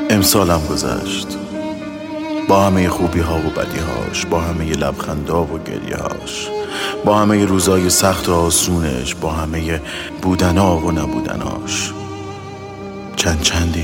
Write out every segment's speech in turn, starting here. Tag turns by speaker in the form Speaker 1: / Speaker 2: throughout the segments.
Speaker 1: امسالم گذشت با همه خوبی ها و بدی هاش، با همه لبخندا و گریه هاش، با همه روزای سخت و آسونش، با همه بودنا و نبودناش. چندین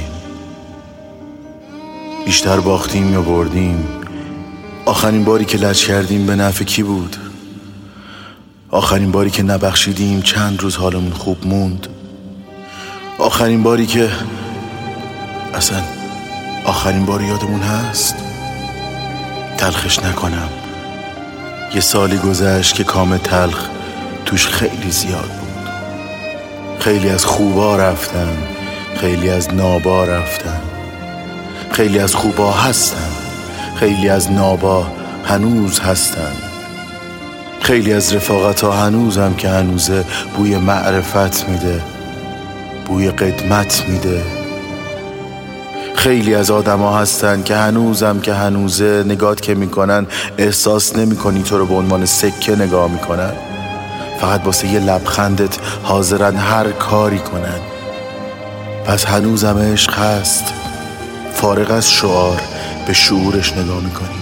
Speaker 1: بیشتر باختیم یا بردیم؟ آخرین باری که لج کردیم به نفع کی بود؟ آخرین باری که نبخشیدیم چند روز حالمون خوب موند؟ آخرین باری که اصلا آخرین بار یادمون هست؟ تلخش نکنم، یه سالی گذشت که کام تلخ توش خیلی زیاد بود. خیلی از خوبا رفتن، خیلی از نابا رفتن، خیلی از خوبا هستن، خیلی از نابا هنوز هستن، خیلی از رفاقت ها هنوزم که هنوزه بوی معرفت میده، بوی قدمت میده. خیلی از آدم ها هستن که هنوزم که هنوزه نگات که میکنن احساس نمیکنی تو رو به عنوان سکه نگاه میکنن، فقط واسه یه لبخندت حاضرن هر کاری کنن. پس هنوزم عشق هست، فارغ از شعار به شعورش نگاه میکنیم.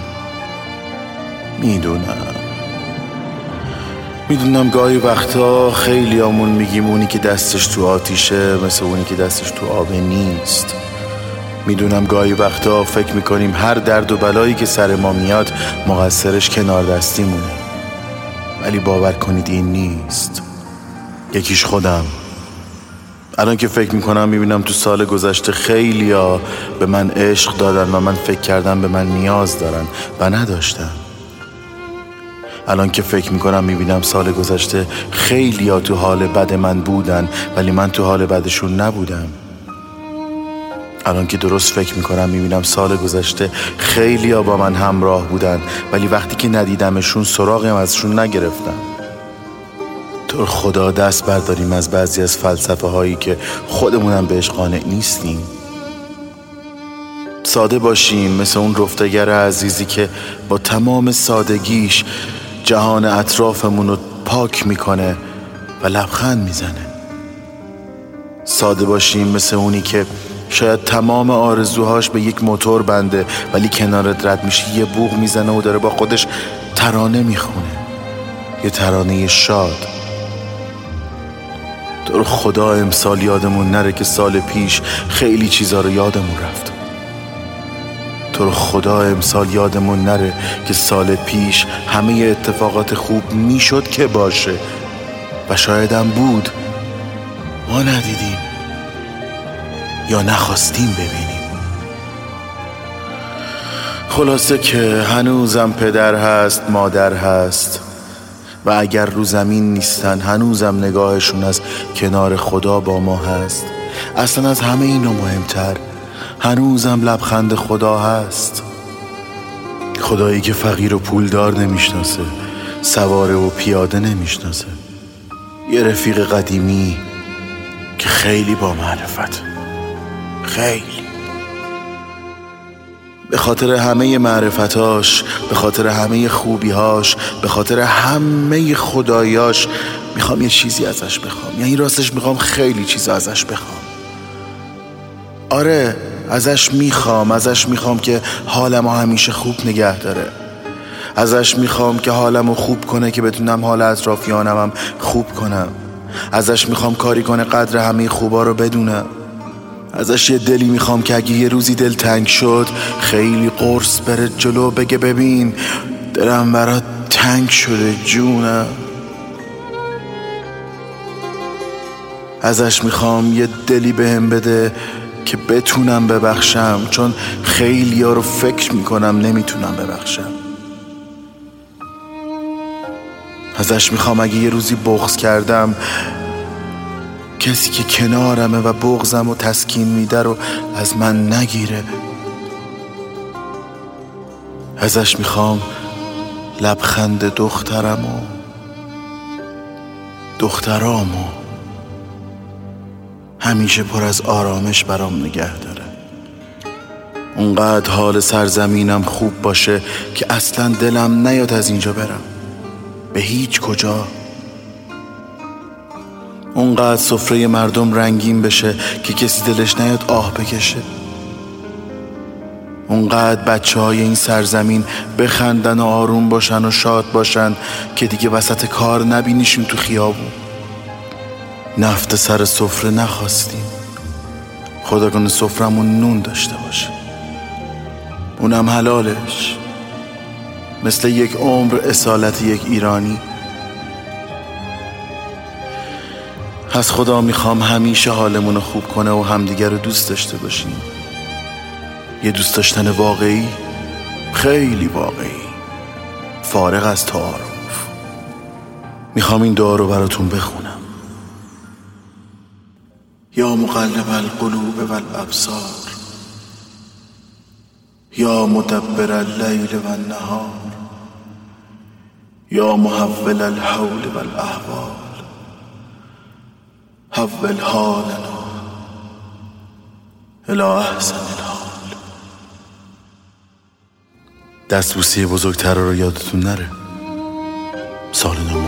Speaker 1: میدونم گاهی وقتا خیلی همون میگیم اونی که دستش تو آتیشه مثل اونی که دستش تو آب نیست. میدونم گاهی وقتا فکر میکنیم هر درد و بلایی که سر ما میاد مقصرش کنار دستیمونه، ولی باور کنید این نیست. یکیش خودم. الان که فکر میکنم میبینم تو سال گذشته خیلیا به من عشق دادن و من فکر کردم به من نیاز دارن و نداشتن. الان که فکر میکنم میبینم سال گذشته خیلیا تو حال بد من بودن ولی من تو حال بدشون نبودم. الان که درست فکر میکنم میبینم سال گذشته خیلیا با من همراه بودن ولی وقتی که ندیدمشون سراغم ازشون نگرفتم. تو خدا دست برداریم از بعضی از فلسفه هایی که خودمونم بهش قانع نیستیم. ساده باشیم مثل اون رفتگر عزیزی که با تمام سادگیش جهان اطرافمون رو پاک میکنه و لبخند میزنه. ساده باشیم مثل اونی که شاید تمام آرزوهاش به یک موتور بنده ولی کنارت رد میشه یه بوق میزنه و داره با خودش ترانه میخونه، یه ترانه شاد. تو رو خدا امسال یادمون نره که سال پیش خیلی چیزا رو یادمون رفت. تو رو خدا امسال یادمون نره که سال پیش همه اتفاقات خوب میشد که باشه و شایدم بود، ما ندیدیم یا نخواستیم ببینیم. خلاصه که هنوزم پدر هست، مادر هست و اگر رو زمین نیستن هنوزم نگاهشون از کنار خدا با ما هست. اصلا از همه اینا مهمتر هنوزم لبخند خدا هست. خدایی که فقیر و پولدار نمیشناسه، سواره و پیاده نمیشناسه، یه رفیق قدیمی که خیلی با معرفت، خیلی به خاطر همه معرفتاش، به خاطر همه خوبیهاش، به خاطر همه خدایاش میخوام یه چیزی ازش بخوام. یعنی راستش میخوام خیلی چیز ازش بخوام. آره ازش میخوام که حالمو همیشه خوب نگه داره. ازش میخوام که حالمو خوب کنه که بتونم حال اطرافیانم خوب کنم. ازش میخوام کاری کنه قدر همه خوبا رو بدونم. ازش یه دلی میخوام که اگه یه روزی دل تنگ شد خیلی قرص بره جلو بگه ببین دلم برات تنگ شده جونم. ازش میخوام یه دلی بهم بده که بتونم ببخشم، چون خیلی ها رو فکر میکنم نمیتونم ببخشم. ازش میخوام اگه یه روزی بغض کردم کسی که کنارمه و بغضم و تسکین میده رو از من نگیره. ازش میخوام لبخند دخترامو همیشه پر از آرامش برام نگه داره. اونقدر حال سرزمینم خوب باشه که اصلا دلم نیاد از اینجا برم به هیچ کجا. اونقدر سفره مردم رنگین بشه که کسی دلش نیاد آه بکشه. اونقدر بچه های این سرزمین بخندن و آروم باشن و شاد باشن که دیگه وسط کار نبینیشیم تو خیابون. نفت سر سفره نخواستیم، خدا کنه سفرمون نون داشته باشه، اونم حلالش، مثل یک عمر اصالت یک ایرانی. از خدا میخوام همیشه حالمون رو خوب کنه و همدیگر رو دوست داشته باشیم. یه دوست داشتن واقعی، خیلی واقعی، فارغ از تعارف. میخوام این دعا رو براتون بخونم. یا مقلب القلوب والابصار، یا مدبر اللیل والنهار، یا محول الحول والاحوال، حول حالنا الی احسن الحال. دستبوسی بزرگتر رو یادتون نره. سال نو